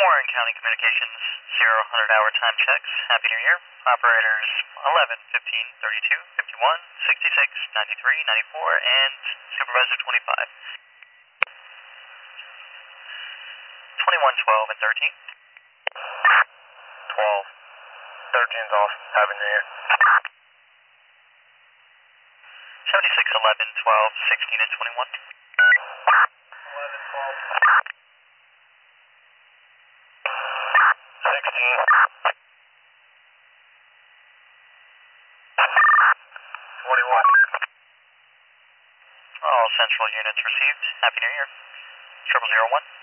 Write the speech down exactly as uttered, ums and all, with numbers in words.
Warren County Communications, zero hundred hour time checks. Happy New Year. Operators eleven, fifteen, thirty-two, fifty-one, sixty-six, ninety-three, ninety-four, and Supervisor twenty-five. twenty-one, twelve, and thirteen. twelve. thirteen's off. Happy New Year. seventy-six, eleven, twelve, sixteen, and twenty-one. eleven, twelve. sixteen. twenty-one. All Central units received. Happy New Year. Triple zero one.